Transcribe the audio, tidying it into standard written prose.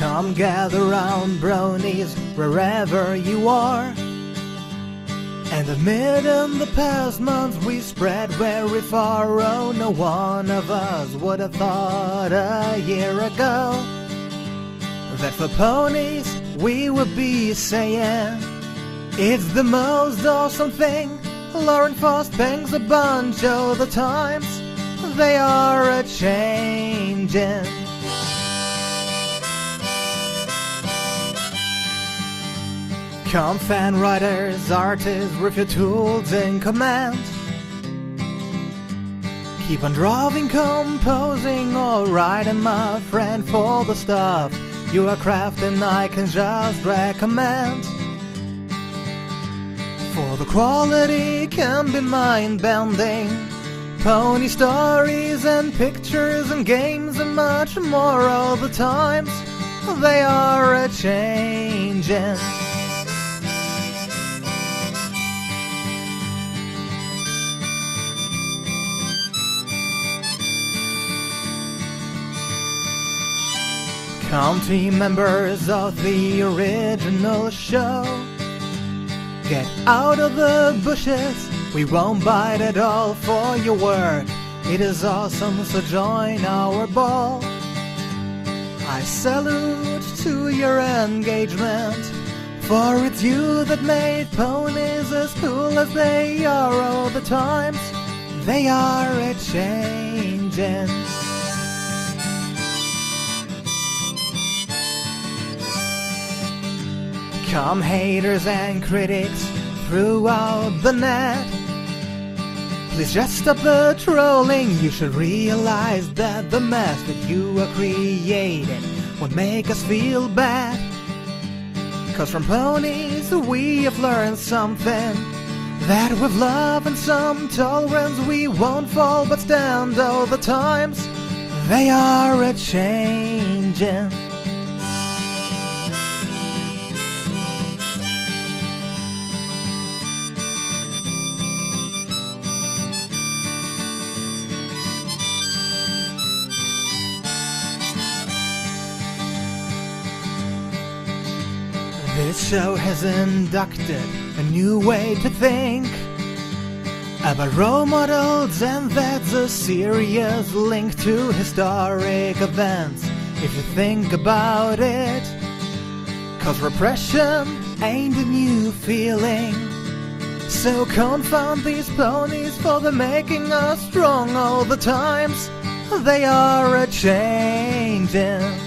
Come gather round, bronies, wherever you are. And amid in the past months we spread very far. Oh, no one of us would have thought a year ago that for ponies we would be saying it's the most awesome thing. Lauren Faust bangs a bunch of the times. They are a-changin'. Come fan writers, artists with your tools in command. Keep on drawing, composing, or writing, my friend, for the stuff you are crafting I can just recommend. For the quality can be mind-bending. Pony stories and pictures and games and much more. All the times they are a-changin'. Come team members of the original show, get out of the bushes, we won't bite at all for your work. It is awesome, so join our ball. I salute to your engagement, for it's you that made ponies as cool as they are. All the times they are a-changin'. Come haters and critics throughout the net, please just stop the trolling. You should realize that the mess that you are creating won't make us feel bad. Cause from ponies we have learned something, that with love and some tolerance we won't fall but stand. All the times they are a-changin'. This show has inducted a new way to think about role models, and that's a serious link to historic events, if you think about it. Cause repression ain't a new feeling, so confound these ponies, for they're making us strong. All the times they are a-changin'.